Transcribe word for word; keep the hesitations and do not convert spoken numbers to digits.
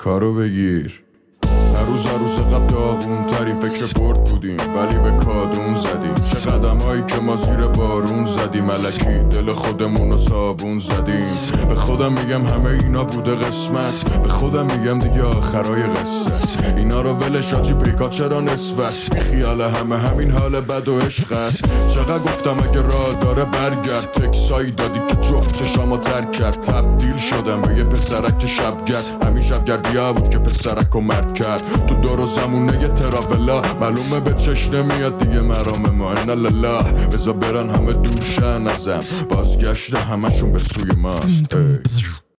کارو بگیر. هر روز هر روز قبل داغون ترین فکر برد بودیم ولی به کادون زدیم. چه قدم هایی که ما زیر بارون زدیم، ملکی دل خودمونو صابون زدیم. به خودم میگم همه اینا بوده قسمت، به خودم میگم دیگه آخرای قصه. اینا رو ولش آجی پیکا چرا نصفت، بی خیال همه همین حال بد و عشقت. چقدر گفتم اگه راه داره برگرد، تکسایی دادی که جفت چشامو ترک کرد. تبدیل شدم به یه پسرک شبگرد، همین شبگردیا بود که پسرک و مرد کرد. تو دور و زمونه یه تراولا، معلومه به چش نمیاد دیگه مرام ما. اینا لله بزا برن همه دورشن ازم، بازگشت همشون به سوی ماست.